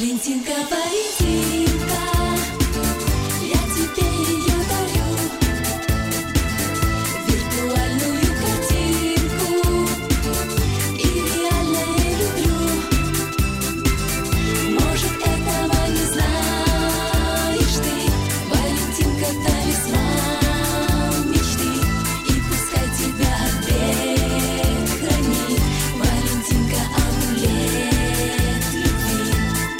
Валентинка, Валентинка, я тебе ее дарю, виртуальную картинку, и реально я люблю. Может, этого не знаешь ты, Валентинка талисман мечты, и пускай тебя век хранит, Валентинка амулет любви.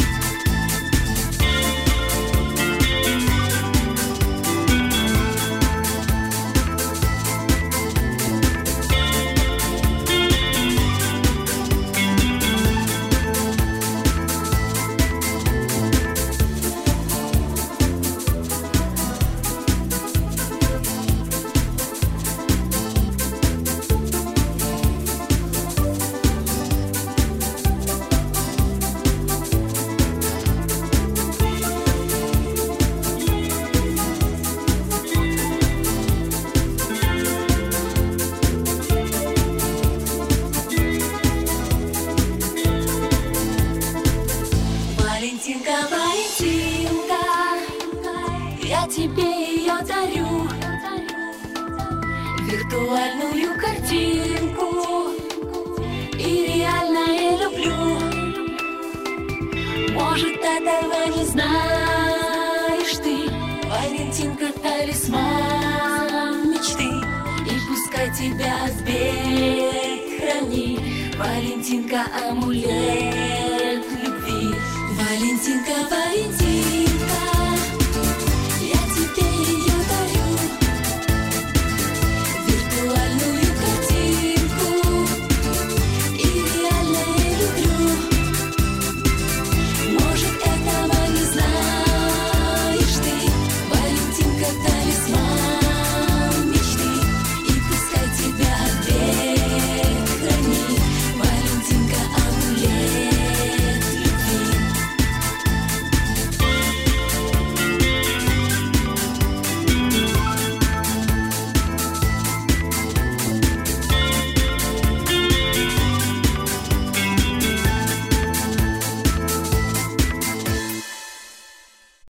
Валентинка, Валентинка, я тебе ее дарю, виртуальную картинку, и реально я люблю. Может, этого не знаешь ты, Валентинка талисман мечты, и пускай тебя век хранит, Валентинка амулет